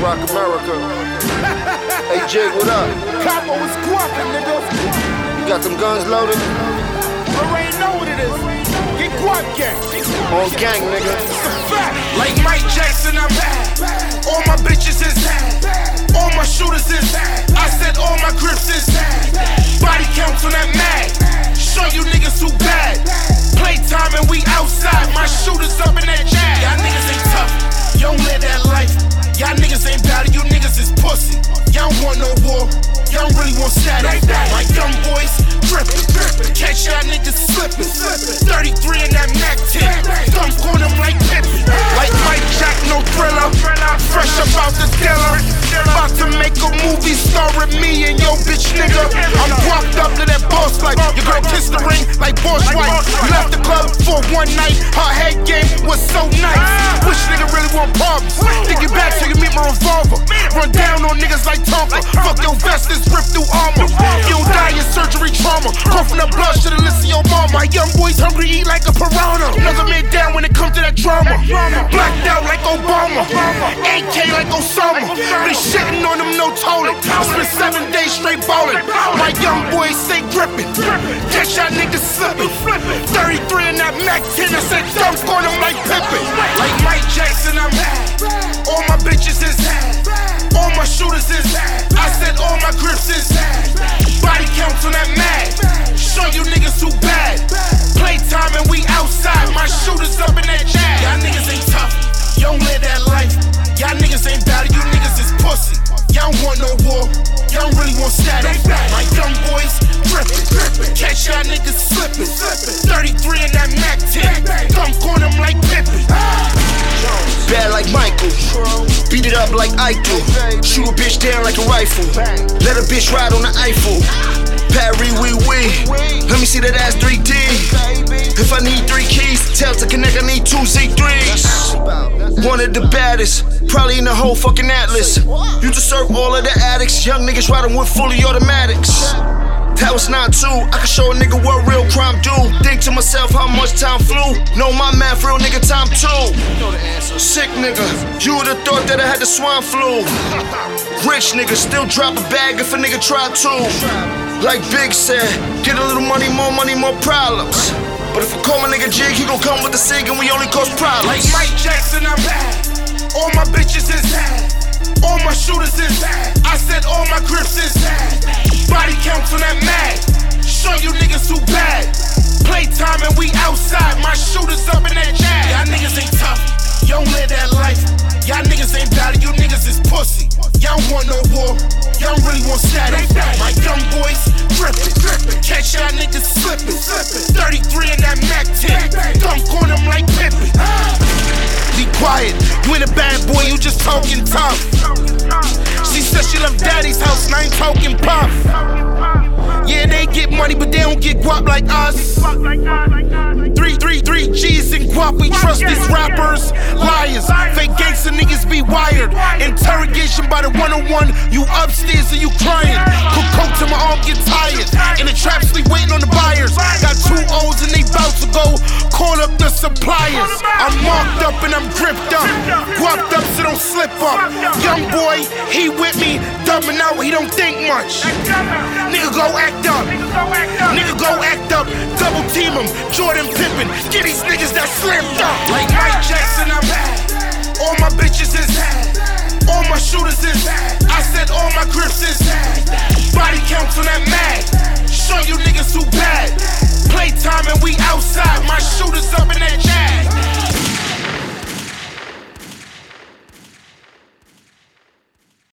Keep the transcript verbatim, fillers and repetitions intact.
Rock America. Hey Jig, what up? Capo was guapping, niggas. You got them guns loaded? Already know what it is. Get guap gang. On gang, nigga. It's a fact. Like Mike Jackson, I'm bad. All my bitches is bad. All my shooters is bad. I said all my grips is bad. Body counts on that mag. Show you niggas who bad. Playtime and we outside. My shooters up in that jag. Y'all niggas ain't tough. You don't live that life. Y'all niggas ain't battle. You niggas is pussy. Y'all don't want no war. Y'all don't really want status. My young boys drippin', drippin'. Catch y'all niggas slippin', slippin'. thirty-three in that Mac ten. Thump on them like Pippin. Like Mike Jack, no thriller. Fresh about the dealer. About to make a movie starring me and yo bitch nigga. I'm walked up to that boss like your girl kissed the ring like boss wife. Left the club for one night. Her head game was so nice. Wish nigga really want problems. Think you back so you meet my revolver. Run down on niggas like Tonka. Fuck your vest, it's ripped through armor. You don't die in surgery trauma. Coughing up blood, should've listened to your mama. My young boys hungry, eat like a piranha. Another man down when it comes to that drama. Blacked out like Obama. A K like Osama. They shitting on them, no tolling. I spent seven days straight ballin'. My young boys stay grippin'. Catch y'all niggas slippin'. thirty-three in that Mac ten, I said dunk on them like Pippin. Like Mike Jackson, I'm bad. All my bitches is bad. All my shooters is bad. I said all my grips is bad. Body counts on that mag. Show you niggas who bad. Playtime and we outside. My shooters up in that jag. Y'all niggas ain't tough. You don't live that life. Y'all niggas ain't battle. You niggas is pussy. Y'all don't want no war. Y'all don't really want status. My young boys drippin', drippin'. Catch y'all niggas slippin', slippin'. thirty-three in that Mac ten. Thump on them like Pippin. Bad like Michael. Beat it up like Eichel. Shoot a bitch down like a rifle. Let a bitch ride on the Eiffel. Parry, wee wee. Let me see that ass three D. If I need three keys, tell to connect, I need two Z threes. One of the baddest, probably in the whole fucking Atlas. You to serve all of the addicts. Young niggas riding with fully automatics. That was not two. I can show a nigga what real crime do. Think to myself how much time flew. Know my math, real nigga time too. Sick nigga, you would've thought that I had the swine flu. Rich nigga, still drop a bag if a nigga try to. Like Big said, get a little money, more money, more problems. But if I call my nigga Jig, he gon' come with the cig and we only cause problems. Like Mike Jackson, I'm bad. All my bitches is bad. All my shooters is bad. I said all my grips is bad. Body counts on that mag. Show you niggas who bad. Playtime and we outside. My shooters up in that jag. Y'all niggas ain't tough. You don't live that life. Y'all niggas ain't battle. You niggas is pussy. Y'all don't want no war. Y'all don't really want status. My young boys drippin', drippin'. Catch y'all niggas slippin', slippin'. thirty-three in that Mac ten. Dunk on them like Pippin. Be quiet. You ain't a bad boy. You just talking tough. She said she left daddy's house and I ain't talking puff. Yeah, they get money, but they don't get guap like us. Three, three, three G's and guap. We trust these rappers. Liars, fake gangsta niggas be wired. Interrogation by the one oh one. You upstairs and you crying. Cook coke till my arm get tired. In the trap sleep waiting on the buyers. Got two O's and they bout to go. Call up the suppliers. I'm marked up and I'm gripped up. Guapped up so don't slip up. Young boy, he with me. Dumbing out, he don't think much. Nigga go act up. Nigga go act up. Double team him. Jordan Pippen. Get these niggas that slammed up. Like Mike Jackson, I'm bad. All my bitches is bad. All my shooters is bad.